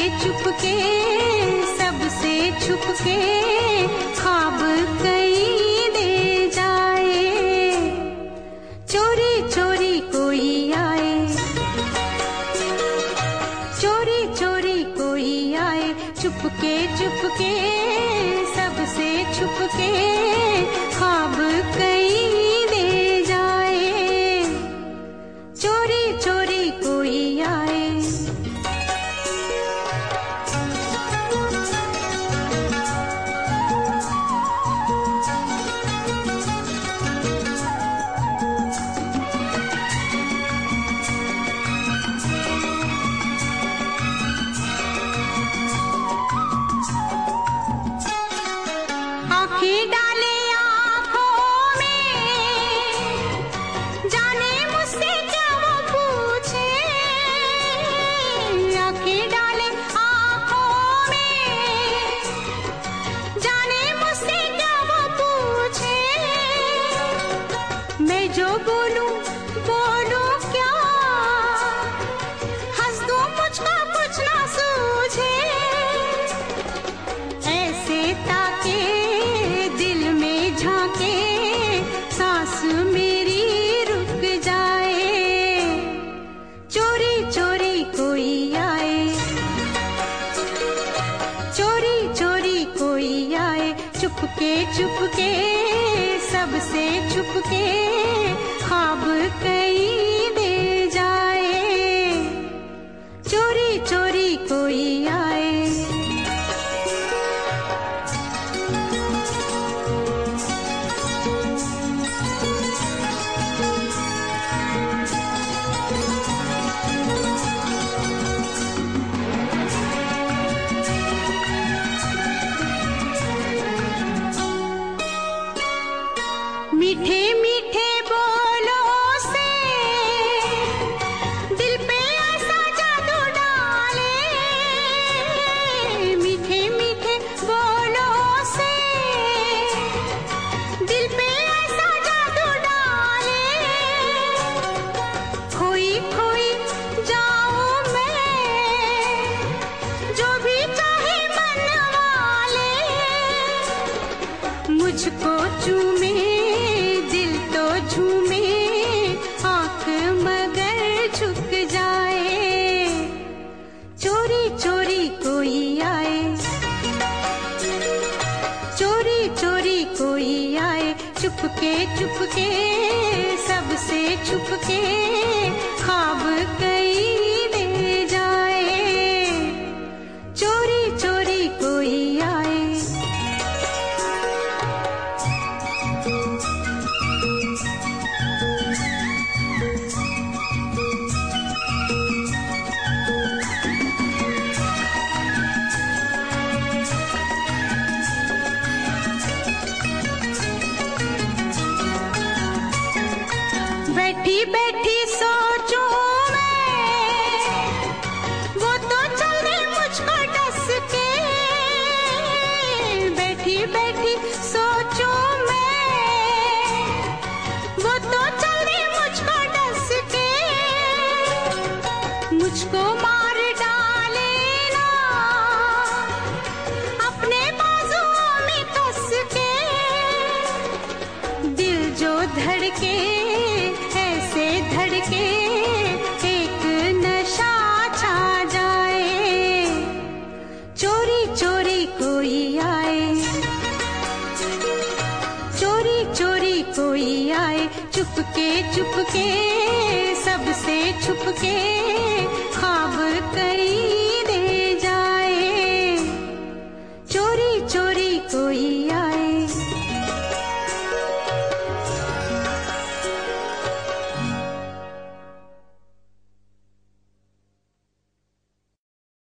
चुपके सबसे छुपके ख्वाब कहीं ले जाए, चोरी चोरी कोई आए, चोरी चोरी कोई आए, चुपके चुपके सबसे छुपके ख्वाब कहीं ले जाए, चोरी चोरी कोई आए। आँखें डाले आँखों में, जाने मुझसे क्या वो पूछे, आँखें डाले आँखों में, जाने मुझसे क्या वो पूछे, मैं जो बोलूं बोलूं क्या, हंस दूं मुझको कुछ ना सूझे, ऐसे ताके झांके सांस मेरी रुक जाए, चोरी चोरी कोई आए, चोरी चोरी कोई आए, चुपके चुपके सबसे छुपके ख्वाब कहीं ले जाए, चोरी चोरी कोई आए। मीठे मीठे बोलों से दिल पे ऐसा जादू डाले, मीठे मीठे बोलों से दिल पे ऐसा जादू डाले, खोई खोई जाऊं मैं जो भी चाहे मन वाले, मुझको चूमे झूमे आँख मगर झुक जाए, चोरी चोरी कोई आए, चोरी चोरी कोई आए, चुपके चुपके सबसे छुपके ख्वाब कहीं ले जाए, चोरी चोरी कोई आए। बैठी बैठी सोचूं मैं, वो तो चल दे मुझको डस के, बैठी बैठी सोचूं मैं, वो तो चल दे मुझको डस के, मुझको मार डाले ना अपने बाजुओं में कस के, दिल जो धड़के धड़के एक नशा छा जाए, चोरी चोरी कोई आए, चोरी चोरी कोई आए, चुपके चुपके सबसे छुपके ख्वाब कहीं